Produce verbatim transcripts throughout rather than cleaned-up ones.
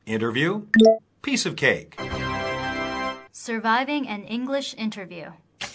Interview. Piece of cake. Surviving an English interview.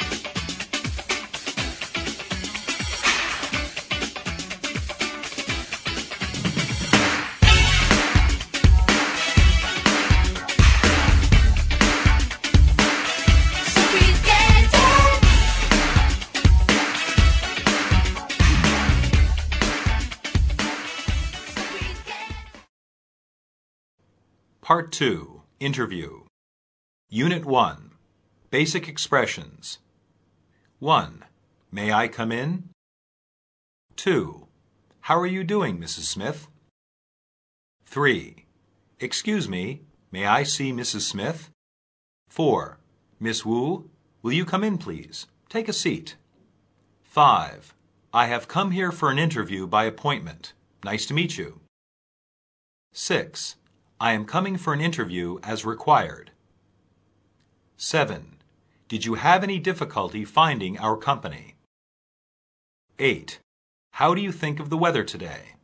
Part two. Interview. Unit one. Basic expressions. one. May I come in? two. How are you doing, Missus Smith? three. Excuse me, may I see Missus Smith? four. Miss Wu, will you come in, please? Take a seat. five. I have come here for an interview by appointment. Nice to meet you. six. I am coming for an interview as required. seven. Did you have any difficulty finding our company? eight. How do you think of the weather today?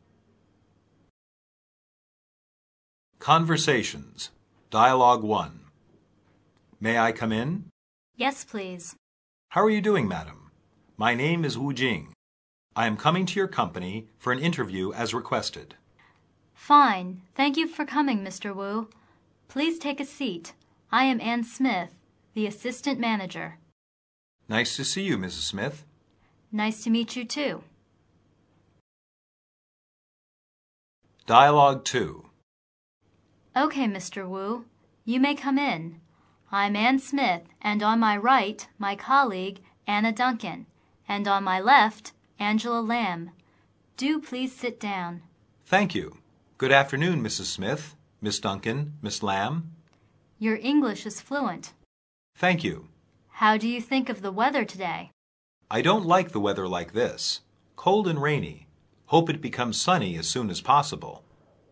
Conversations. Dialogue one. May I come in? Yes, please. How are you doing, madam? My name is Wu Jing. I am coming to your company for an interview as requested. Fine. Thank you for coming, Mister Wu. Please take a seat. I am Ann Smith, the assistant manager. Nice to see you, Missus Smith. Nice to meet you, too. Dialogue two. Okay, Mister Wu. You may come in. I'm Ann Smith, and on my right, my colleague, Anna Duncan, and on my left, Angela Lamb. Do please sit down. Thank you. Good afternoon, Missus Smith, Miss Duncan, Miss Lamb. Your English is fluent. Thank you. How do you think of the weather today? I don't like the weather like this. Cold and rainy. Hope it becomes sunny as soon as possible.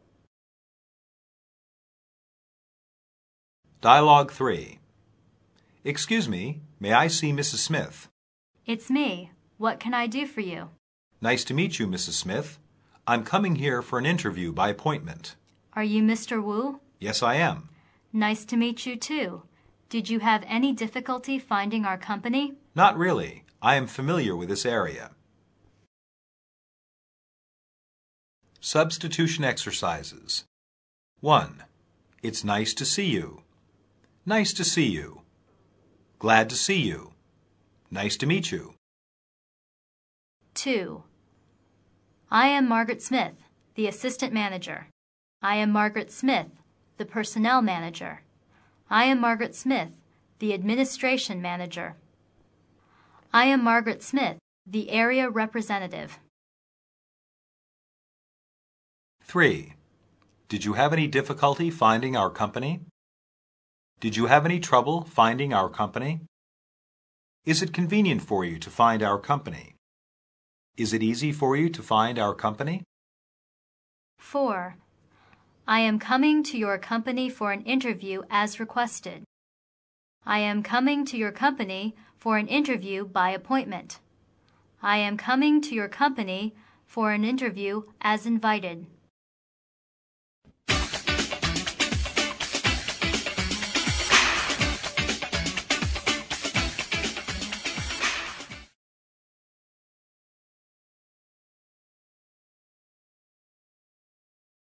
Dialogue three. Excuse me, may I see Missus Smith? It's me. What can I do for you? Nice to meet you, Missus Smith. I'm coming here for an interview by appointment. Are you Mister Wu? Yes, I am. Nice to meet you, too. Did you have any difficulty finding our company? Not really. I am familiar with this area. Substitution exercises. one. It's nice to see you. Nice to see you. Glad to see you. Nice to meet you. two. I am Margaret Smith, the assistant manager. I am Margaret Smith, the personnel manager. I am Margaret Smith, the administration manager. I am Margaret Smith, the area representative. three. Did you have any difficulty finding our company? Did you have any trouble finding our company? Is it convenient for you to find our company? Is it easy for you to find our company? four. I am coming to your company for an interview as requested. I am coming to your company for an interview by appointment. I am coming to your company for an interview as invited.